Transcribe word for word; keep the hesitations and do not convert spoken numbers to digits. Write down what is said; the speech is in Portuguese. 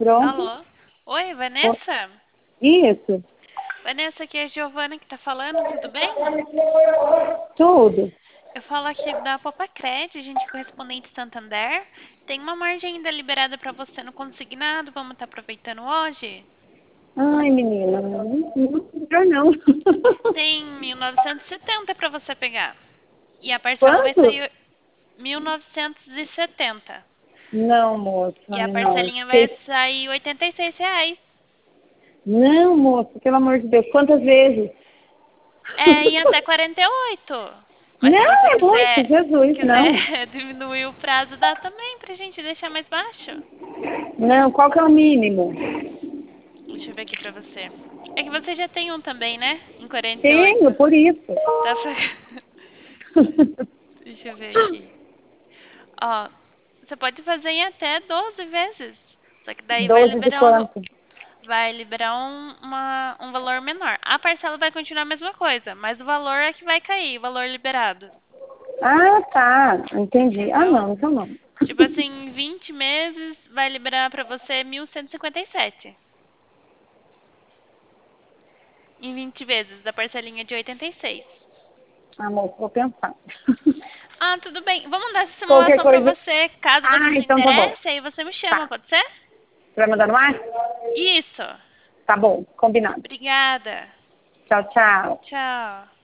Pronto. Alô? Oi, Ó, Vanessa? isso. Vanessa, aqui é a Giovana que tá falando, tudo bem? Tudo. Eu falo aqui da Popacred, a gente é correspondente Santander. Tem uma margem ainda liberada para você no consignado, vamos estar aproveitando hoje? Ai, menina, não, não melhor não. Tem mil novecentos e setenta para você pegar. E a parcela vai Quanto? sair mil novecentos e setenta. Não, moça, E a não. parcelinha vai Esqueci. sair oitenta e seis reais. Não, moça, pelo amor de Deus, quantas vezes? É, em até quarenta e oito. Mas se Não, você é muito, quiser, Jesus, não. quiser diminuir o prazo, dá também pra gente deixar mais baixo. Não, qual que é o mínimo? Deixa eu ver aqui pra você. É que você já tem um também, né? Em quarenta e Tenho, oito. por isso. Dá pra... Deixa eu ver aqui. Ó, você pode fazer em até doze vezes. Só que daí vai Doze de liberar um, quanto? vai liberar um, uma, um valor menor. A parcela vai continuar a mesma coisa, mas o valor é que vai cair, o valor liberado. Ah, tá, entendi. Ah, Entendeu? não, então não. Tipo assim, em vinte meses vai liberar pra você mil cento e cinquenta e sete. Em vinte vezes, da parcelinha de oitenta e seis. Ah, moça, vou pensar. Ah, tudo bem. Vou mandar essa Qualquer simulação pra coisa. você. Caso você Ah, se então tá bom. interesse, aí você me chama, Tá. pode ser? Você vai mandar no ar? Isso. Tá bom, combinado. Obrigada. Tchau, tchau. Tchau.